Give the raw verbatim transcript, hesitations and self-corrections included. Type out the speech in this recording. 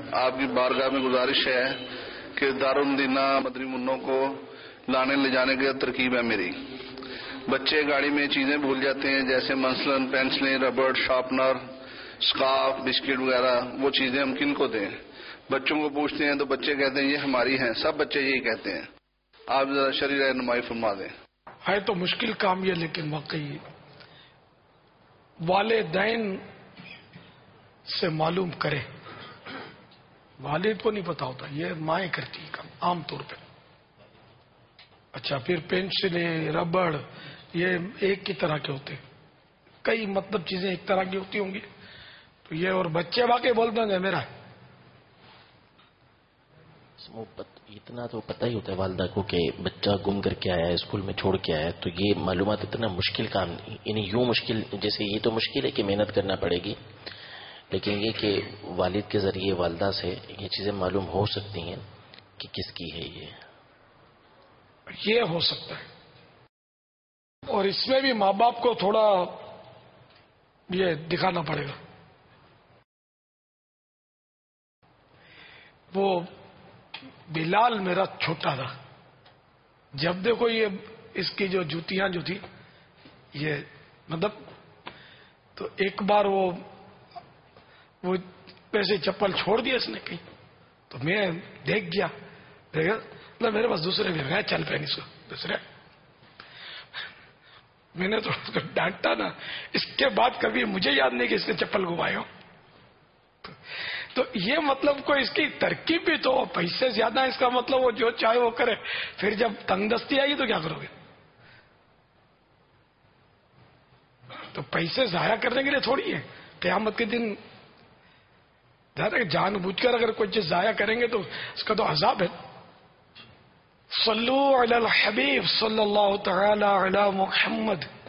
آپ کی بارگاہ میں گزارش ہے کہ دارالمدینہ مدنی منوں کو لانے لے جانے کی ترکیب ہے میری. بچے گاڑی میں چیزیں بھول جاتے ہیں، جیسے مثلاً پینسلیں، ربڑ، شارپنر، اسکارف، بسکٹ وغیرہ. وہ چیزیں ہم کن کو دیں؟ بچوں کو پوچھتے ہیں تو بچے کہتے ہیں یہ ہماری ہیں. سب بچے یہی کہتے ہیں. آپ ذرا شرعی رہنمائی فرما دیں. ہے تو مشکل کام یہ، لیکن واقعی والدین سے معلوم کرے. والد کو نہیں پتا ہوتا، یہ مائیں کرتی کام عام طور پہ. اچھا، پھر پینسلیں، ربڑ، یہ ایک کی طرح کے ہوتے، کئی مطلب چیزیں ایک طرح کی ہوتی ہوں گی. تو یہ اور بچے واقعی بولتے ہیں میرا ہے. اتنا تو پتہ ہی ہوتا ہے والدہ کو کہ بچہ گم کر کے آیا ہے، اسکول میں چھوڑ کے آیا ہے. تو یہ معلومات اتنا مشکل کام، یعنی یوں مشکل، جیسے یہ تو مشکل ہے کہ محنت کرنا پڑے گی، لیکن یہ کہ والد کے ذریعے والدہ سے یہ چیزیں معلوم ہو سکتی ہیں کہ کس کی ہے. یہ یہ ہو سکتا ہے. اور اس میں بھی ماں باپ کو تھوڑا یہ دکھانا پڑے گا. وہ بلال میرا چھوٹا تھا، جب دیکھو یہ اس کی جو جوتیاں جو تھی یہ مطلب، تو ایک بار وہ وہ پیسے چپل چھوڑ دیا اس نے کہیں، تو میں دیکھ گیا، دیکھا مطلب میرے پاس دوسرے میں میں چل پہ اس کو دوسرے. میں نے تو اس کو ڈانٹا نا. اس کے بعد کبھی مجھے یاد نہیں کہ اس نے چپل گھمائے ہو. تو یہ مطلب کوئی اس کی ترکیب بھی تو، پیسے زیادہ اس کا مطلب وہ جو چاہے وہ کرے. پھر جب تنگ دستی آئے گی تو کیا کرو گے؟ تو پیسے ضائع کرنے کے لیے تھوڑی ہے. قیامت کے دن جان بوجھ کر اگر کوئی چیز ضائع کریں گے تو اس کا تو عذاب ہے. صلو علی الحبیب صلی اللہ تعالی علی محمد.